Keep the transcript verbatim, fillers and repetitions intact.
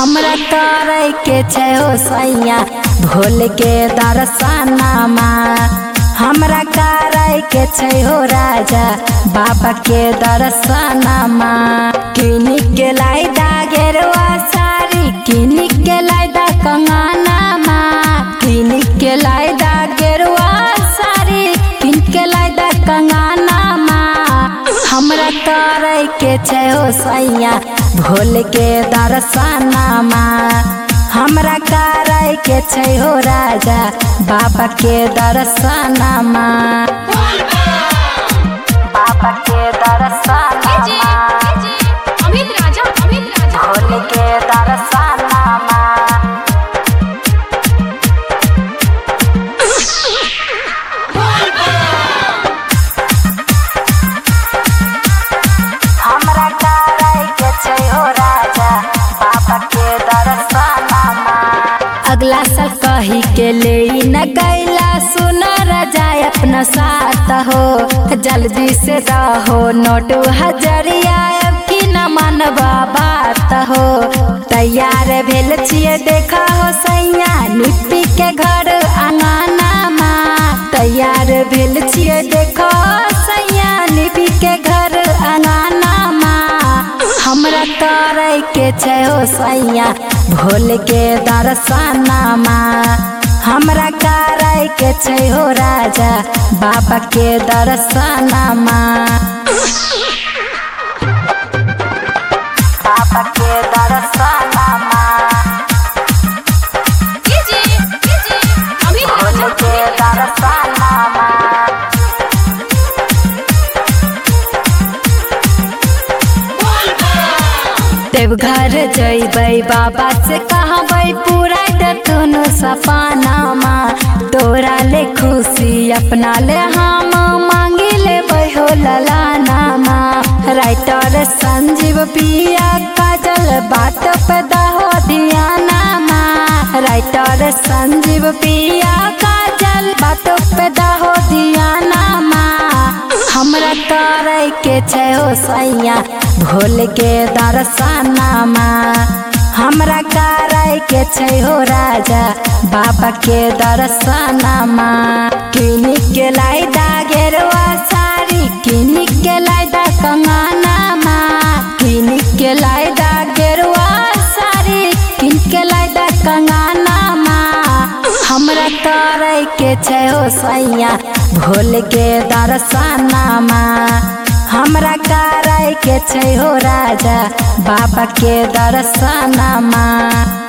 हमरा करे के छै हो सैया भोले के दर्शनमा। हमरा करे के छै हो राजा बाबा के दर्शनमा। किनी के लाई दा गेरुआ साड़ी, किनी के लाई दा कंगनमा, किनी के लाई दा गेरुआ साड़ी, किन के लाई दा कंगनमा। हमरा करे के छै हो सैया भोले के दर्शनमा। हमरा करे के छै हो राजा बाबा के दर्शनमा। बाबा के दर्शनमा, अमित राजा अमित राजा भोले के दर्शनमा। हमरा करे के छै हो राजा बाबा के दर्शनमा। अगला साल कही के ले न गैला सुना राजा अपना साथ हो। जल्दी से रहो नोट हजरिया की न मनबा बात हो। तैयार भेल छिए देखा हो सैया निपी के घर अंगनामा। तैयार भेल छिए देखो सैया निपी के घर अंगनामा। हमरा करे के छै हो सैया भोले के दर्शनमा। हमरा करे के छै हो राजा बाबा के दर्शनमा। बाबा के दर्शनमा, भोले के दर्शनमा। देवघर जइबै बाबा से कहबै पूरा दतुनु सपनामा। तोरा ले खुशी अपना ले हम मांगी लेबै हो ललानामा। राइटर संजीव पिया काजल बात पे दहो ध्यानमा। राइटर संजीव पिया काजल बात पे दहो ध्यानमा। हमरा करे के छै हो सैया भोले के दर्शनमा। हमरा करे के छै हो राजा बाबा के दर्शनमा। किनी के लाई दा गेरुआ साड़ी, किनी के लाई दा कंगनमा, किनी के लाई दा गेरुआ साड़ी, किन के लाई दा कंगनमा। हमरा करे के छै हो सैया भोले के दर्शनमा। हमरा करे के छै हो राजा बाबा के दर्शनमा।